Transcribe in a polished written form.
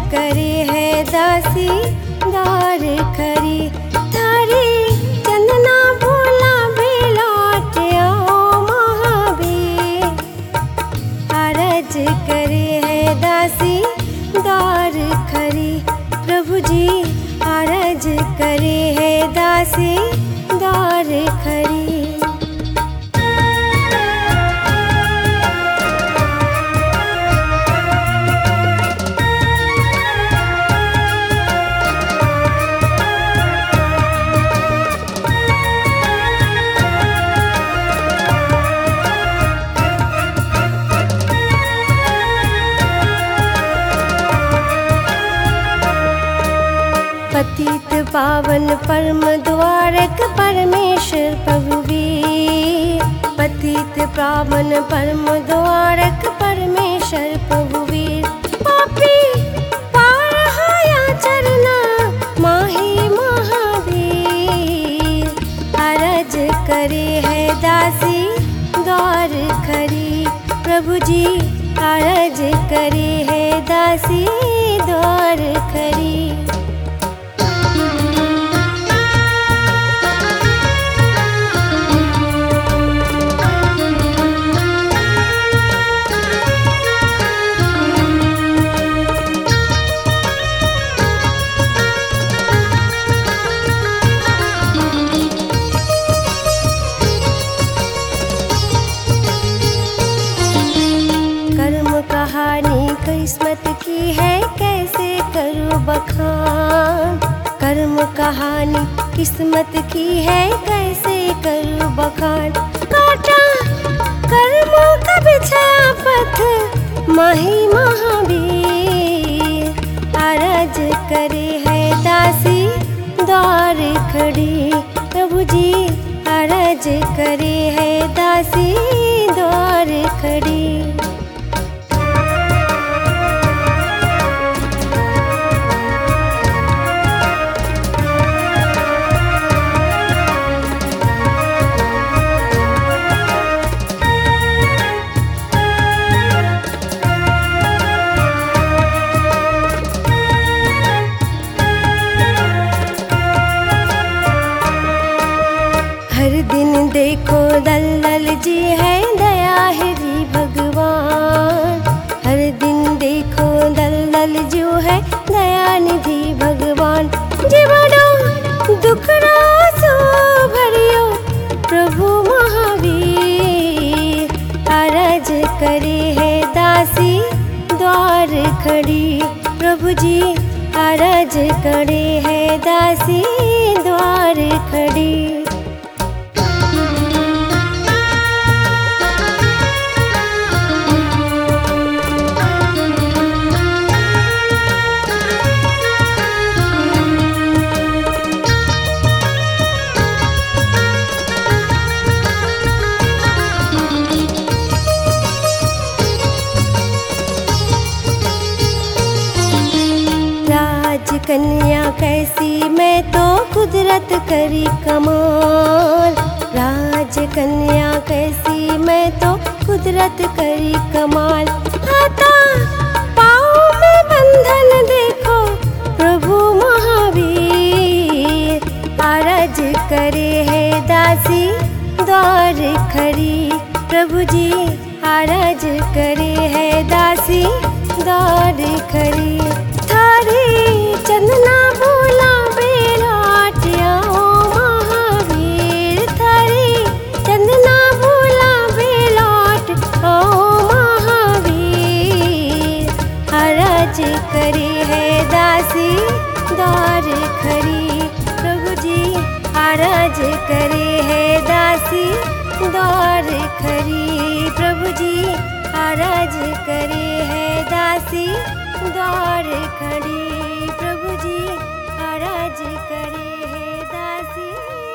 करे है दासी द्वार खरी। थारी चंदना भोला बेलौट आओ महावीर। अरज करे है दासी द्वार खरी। प्रभु जी अरज करे है दासी द्वार खरी। पतित पावन परम द्वारक परमेश्वर प्रभुवीर। पतित पावन परम द्वारक परमेश्वर प्रभुवीर। पापी पार हाया चरना माही महावीर। अरज करे है दासी द्वार खरी। प्रभु जी अरज करे है दासी द्वार खरी। कहानी किस्मत की है कैसे करूं बखान। कर्म कहानी किस्मत की है कैसे करूं बखान। काटा कर्मों का बिछाया पथ माही महावीर। अरज करे है दासी द्वार खड़ी। प्रभु जी अरज करे है दासी द्वार खड़ी। हर दिन देखो दलदल जी है दया है जी भगवान। हर दिन देखो दलदल जो है दया निधि भगवान। जीवनो दुखड़ा सो भरियो प्रभु महावीर। अरज करे है दासी द्वार खड़ी। प्रभु जी अरज करे है दासी द्वार खड़ी। कन्या कैसी मैं तो कुदरत करी कमाल। राज कन्या कैसी मैं तो कुदरत करी कमाल। हाथा पाँव में बंधन देखो प्रभु महावीर। अरज करे है दासी द्वार खरी। प्रभु जी अरज करे है दासी द्वार खरी। थारी चंदना भोला बेलौट आओ महावीर। थारी चंदना भोला बेलौट आओ महावीर। अरज करे है दासी द्वार खरी। प्रभु जी अरज करे है दासी द्वार खरी। प्रभु जी अरज करे है दासी द्वार खड़ी। प्रभु जी अरज करे है दासी